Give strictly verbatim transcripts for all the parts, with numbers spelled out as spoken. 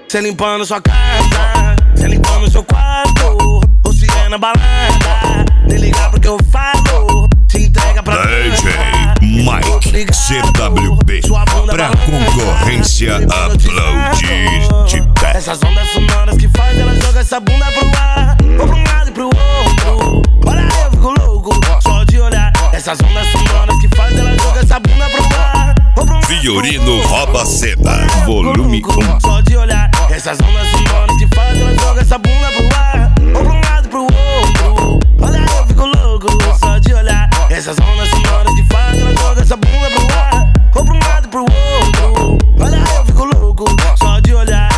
cê limpando sua casa, cê limpando seu quarto, ou se é na balada, nem ligar pro que eu falo, se entrega pra D J Mike C W B, pra concorrência aplaudir de pé. Essas ondas sonoras que faz ela jogar essa bunda pro ar, ou pra um lado e pro outro. Olha eu fico louco, só de olhar. Essas ondas sonoras que faz ela jogar essa bunda pro ar, ou pra um lado. Fiorino rouba a cena, volume um. Só de olhar. Essas ondas sonoras que faz ela jogar essa bunda pro ar, ou pra um lado e pro outro. Olha eu fico louco, só de olhar. Essas ondas sonoras que faz ela jogar essa bunda pro ar, ou pra um lado e pro outro. Olha eu fico louco, só de olhar.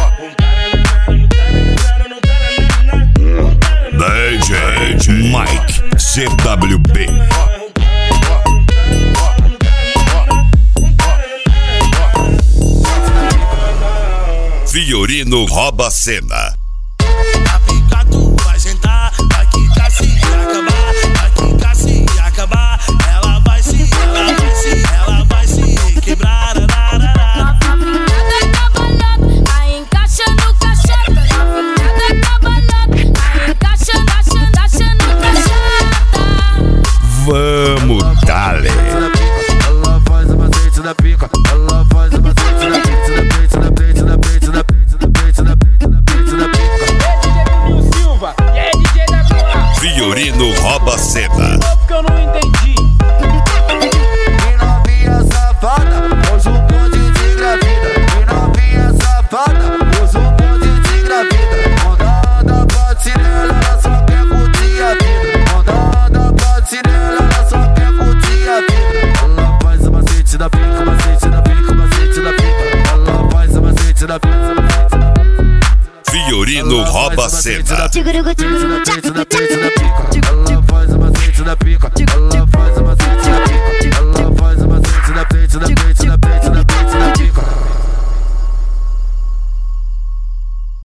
D J Mike C W B. Fiorino rouba a cena. A pica tu vai sentar, vai quicar se acabar, vai quicar se acabar. Ela vai se, ela vai se, ela vai se quebrar. Novinha da cabalhota, aí encaixa no cacheta. Novinha da cabalhota, aí encaixa, encaixa, encaixa no cacheta. Vamos, dale. Ela faz o macete da pica, ela faz o macete da pica, da peito, da peito, da peito, da peito, da peito, da peito, da peito, da pica. Silva, e aí D J W A. Fiorino rouba a cena. Que eu não entendi. E novinha safada, hoje um bonde de engravida. E novinha safada, hoje um bonde de engravida. Onda, onda, bate nela, ela só quer curtir a vida. Onda, onda, bate nela, ela só quer curtir a vida. Ela faz o macete da pica, macete da pica, macete da pica. Ela faz o macete da pica, macete da pica. Fiorino rouba a cena. Ela faz o macete da pica, ela faz o macete da pica. Ela